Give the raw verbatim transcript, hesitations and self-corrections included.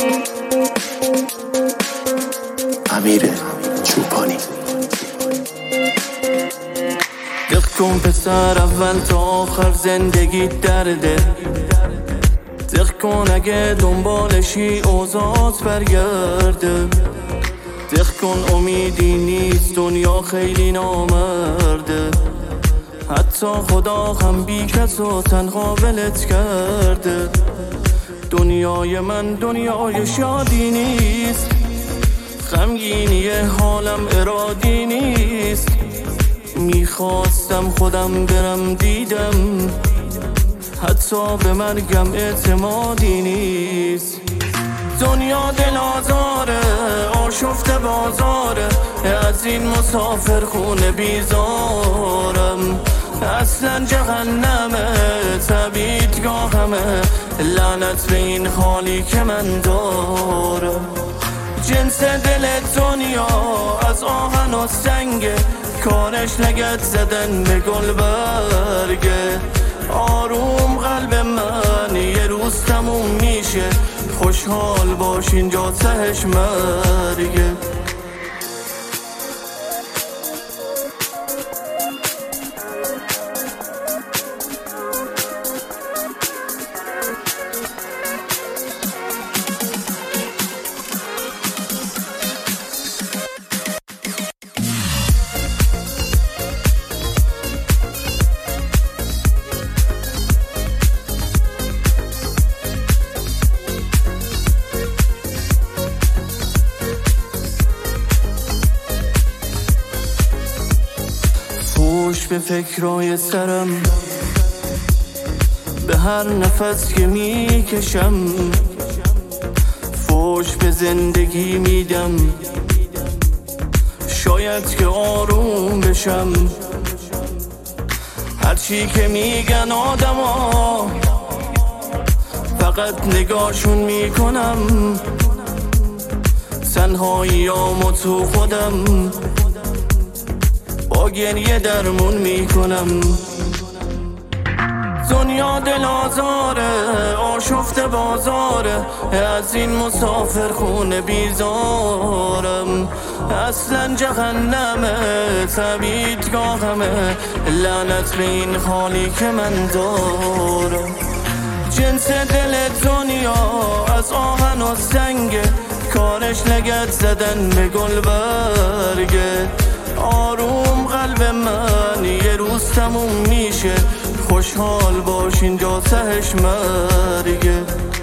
امیر چوپانی. دق کن پسر اول تا آخر زندگی درده، دق کن اگه دنبالشی اوضاعت برگرده، دق کن امیدی نیست دنیا خیلی نامرده، حتی خدا هم بی کس و تنها ولت کرده. دنیای من دنیای شادی نیست، غمگینی حالم ارادی نیست، میخواستم خودم برم دیدم حتی به مرگم اعتمادی نیست. دنیا دل آزاره، آشفته بازاره، از این مسافر خونه بیزارم، اصلا جهنمه تبیدگاهمه، لعنت به این حالی که من دارم. جنس دل دنیا از آهن و سنگه، کارش لگد زدن به گل برگه. آروم قلب من یه روز تموم میشه، خوشحال باش اینجا تهش مرگه. خوش به فکرای سرم، به هر نفس که میکشم، فوش به زندگی میدم شاید که آروم بشم. هرچی که میگن آدما فقط نگاهشون میکنم، تنهاییامو تو خودم با گریه درمون میکنم. دنیا دل آزاره، آشفته بازاره، از این مسافر خونه بیزارم، اصلا جهنمه تبیدگاهمه، لعنت به این حالی که من دارم. جنس دل دنیا از آهن و سنگه، کارش لگد زدن به گل برگه. آروم قلب من یه روز تموم میشه، خوشحال باش اینجا تهش مرگه.